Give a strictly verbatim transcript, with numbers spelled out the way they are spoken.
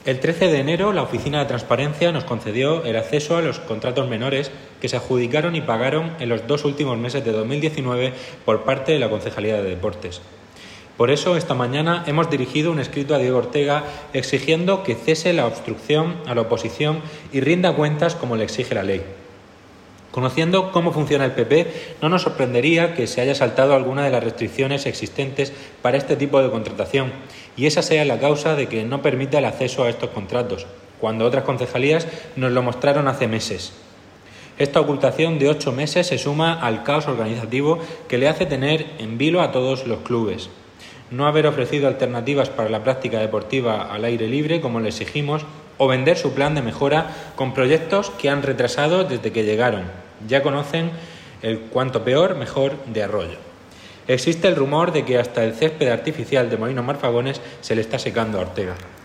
El trece de enero, la Oficina de Transparencia nos concedió el acceso a los contratos menores que se adjudicaron y pagaron en los dos últimos meses de dos mil diecinueve por parte de la Concejalía de Deportes. Por eso, esta mañana hemos dirigido un escrito a Diego Ortega exigiendo que cese la obstrucción a la oposición y rinda cuentas como le exige la ley. Conociendo cómo funciona el P P, no nos sorprendería que se haya saltado alguna de las restricciones existentes para este tipo de contratación y esa sea la causa de que no permita el acceso a estos contratos, cuando otras concejalías nos lo mostraron hace meses. Esta ocultación de ocho meses se suma al caos organizativo que le hace tener en vilo a todos los clubes. No haber ofrecido alternativas para la práctica deportiva al aire libre, como le exigimos, o vender su plan de mejora con proyectos que han retrasado desde que llegaron. Ya conocen el cuanto peor, mejor de Arroyo. Existe el rumor de que hasta el césped artificial de Molinos Marfagones se le está secando a Ortega.